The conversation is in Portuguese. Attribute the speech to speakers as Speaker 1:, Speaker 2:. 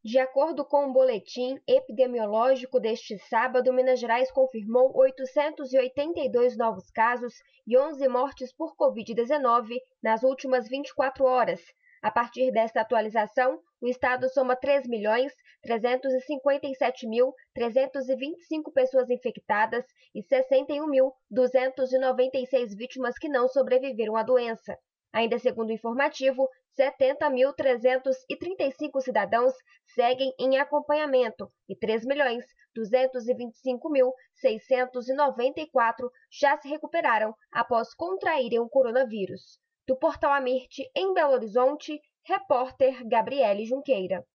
Speaker 1: De acordo com o boletim epidemiológico deste sábado, Minas Gerais confirmou 882 novos casos e 11 mortes por Covid-19 nas últimas 24 horas. A partir desta atualização, o estado soma 3.357.325 pessoas infectadas e 61.296 vítimas que não sobreviveram à doença. Ainda segundo o informativo, 70.335 cidadãos seguem em acompanhamento e 3.225.694 já se recuperaram após contraírem o coronavírus. Do Portal Amirte, em Belo Horizonte, repórter Gabriele Junqueira.